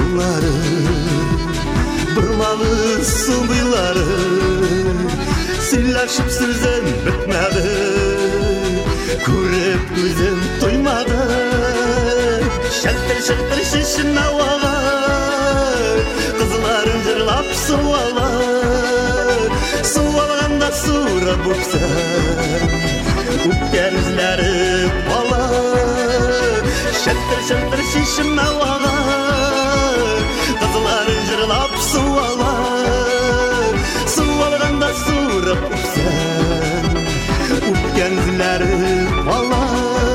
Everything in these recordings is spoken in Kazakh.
сулары, бұрмалы сұлбилары, сыйлашып сөзім бітмеді, көріп көзім тоймады. Шәлтір шешім ауаға, қызларын жырлап суала, суалғанда сура бұпсам, үпкен ізлері бала. Шәлтір шешім ауаға, қызларын жырлап суала, суалғанда сура бұпсам, үпкен ізлері бала.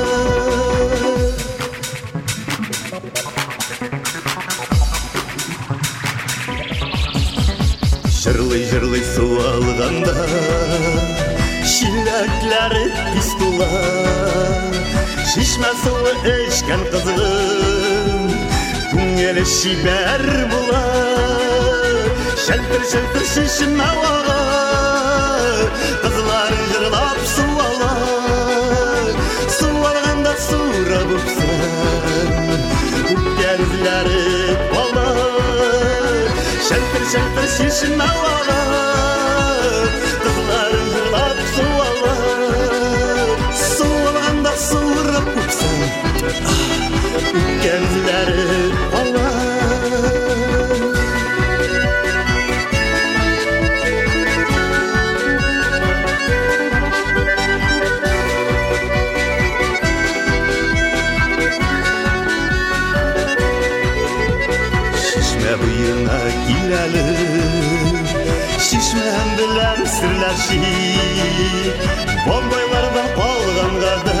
Жырлай суалғанда шиләкләре тиз тула, шишмә суы эчкән кызым күңеле шибәр була. Шәлтір шешем ауаға, кызлар жырлап суала, суалғанда сура бұпсан, үпкән ізләре бала. Шәлтір шешім ауаға, қызларын жырлап суала, суалғанда суырып көпсін, үпкен ізлері бала. Бұйына келәлі, шешмән білән сірләші, бомбайлардан қалғанға да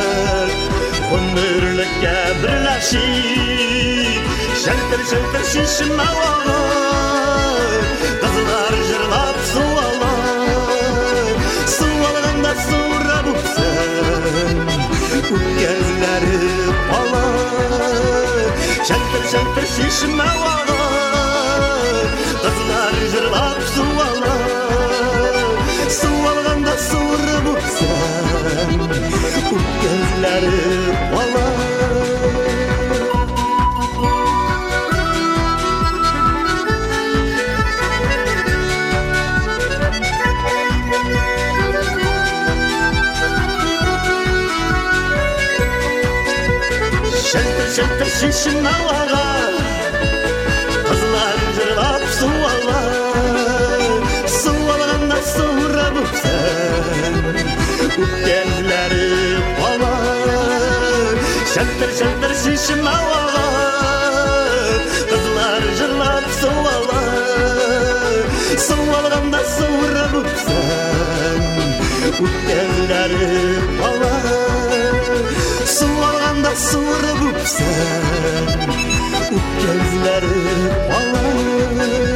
өмірлікке бірләші. Шәлтір шешім ауаға, қызлар жырлап суала, суалғанда сура бұпсан, үпкен ізлері бала. Шәлтір шешім ауаға, қызлар жырлап суала, суалғанда суыры бұпсан, үпкен ізлері бала. Шәлтір шешім ауаға, қызлар жырлап суала, суалғанда сура бұпсан, үпкен ізлері бала. Шәлтір шешім ауаға, қызлар жырлап суала, суалғанда сура бұпсан, үпкен ізлері бала. Суалғанда суыры бұпсан, үпкен ізлері бала.